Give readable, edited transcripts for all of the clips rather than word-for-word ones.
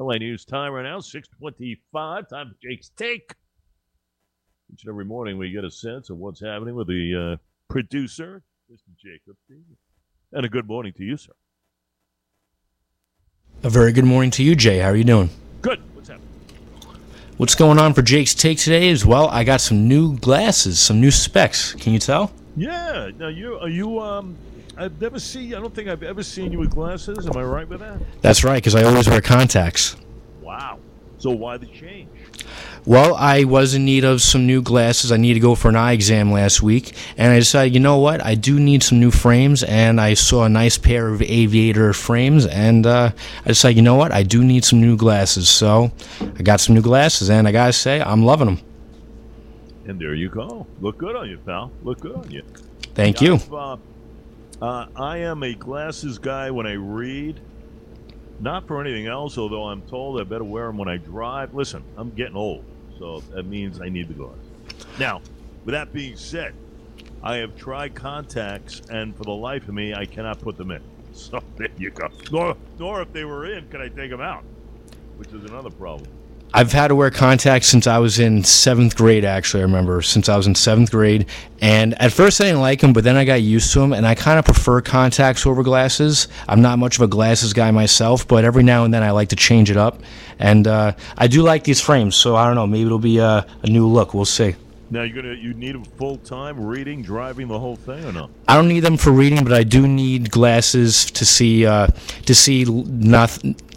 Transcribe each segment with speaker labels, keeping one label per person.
Speaker 1: LA News time right now, 6:25. Time for Jake's Take. Each and every morning we get a sense of what's happening with the producer, Mr. Jacob. And a good morning to you, sir.
Speaker 2: A very good morning to you, Jay. How are you doing?
Speaker 1: Good. What's happening?
Speaker 2: What's going on for Jake's Take today is, well, I got some new glasses, some new specs. Can you tell?
Speaker 1: Yeah. Now, I've never seen, I don't think I've ever seen you with glasses. Am I right with that?
Speaker 2: That's right, because I always wear contacts.
Speaker 1: Wow. So why the change?
Speaker 2: Well, I was in need of some new glasses. I needed to go for an eye exam last week, and I decided, you know what, I do need some new frames, and I saw a nice pair of aviator frames, and I decided, you know what, I do need some new glasses. So I got some new glasses, and I gotta say, I'm loving them.
Speaker 1: And there you go. Look good on you, pal. Look good on you.
Speaker 2: Thank you.
Speaker 1: I am a glasses guy when I read. Not for anything else, although I'm told I better wear them when I drive. Listen, I'm getting old, so that means I need the glasses. Now, with that being said, I have tried contacts, and for the life of me, I cannot put them in. So there you go. Nor if they were in, can I take them out, which is another problem.
Speaker 2: I've had to wear contacts since I was in 7th grade, actually, I remember, since I was in 7th grade. And at first I didn't like them, but then I got used to them, and I kind of prefer contacts over glasses. I'm not much of a glasses guy myself, but every now and then I like to change it up. And I do like these frames, so I don't know, maybe it'll be a new look. We'll see.
Speaker 1: Now, you need them full-time, reading, driving, the whole thing, or no?
Speaker 2: I don't need them for reading, but I do need glasses to see not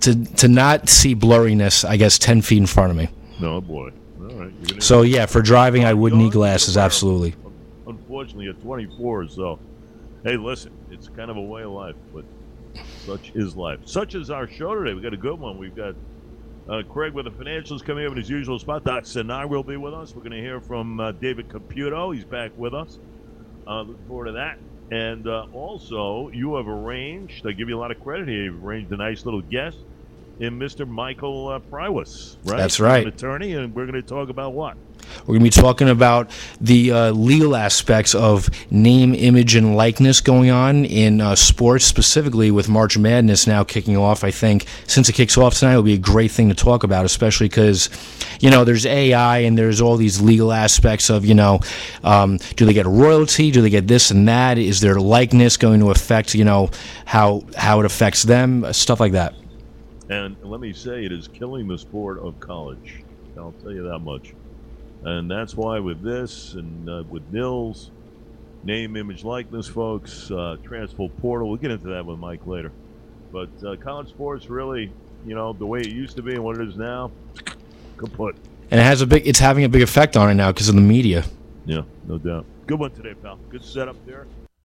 Speaker 2: see blurriness, I guess, 10 feet in front of me.
Speaker 1: No, boy. All right.
Speaker 2: So, yeah, for driving, I would need glasses, absolutely.
Speaker 1: Unfortunately, at 24, so, hey, listen, it's kind of a way of life, but such is life. Such is our show today. We've got a good one. We've got Craig with the financials coming up in his usual spot. Doc Senar will be with us. We're going to hear from David Caputo. He's back with us. Looking forward to that. And also, you have arranged, I give you a lot of credit here, you've arranged a nice little guest in Mr. Michael Prywis, right?
Speaker 2: That's right.
Speaker 1: An attorney, and we're going to talk about what?
Speaker 2: We're going to be talking about the legal aspects of name, image, and likeness going on in sports, specifically with March Madness now kicking off. I think since it kicks off tonight, it'll be a great thing to talk about, especially because, there's AI and there's all these legal aspects of, do they get a royalty? Do they get this and that? Is their likeness going to affect, how it affects them? Stuff like that.
Speaker 1: And let me say, it is killing the sport of college. I'll tell you that much. And that's why with this and with Nils, name, image, likeness, folks, transfer portal, we'll get into that with Mike later. But college sports really, the way it used to be and what it is now, kaput.
Speaker 2: And it's having a big effect on it now because of the media.
Speaker 1: Yeah, no doubt. Good one today, pal. Good setup there.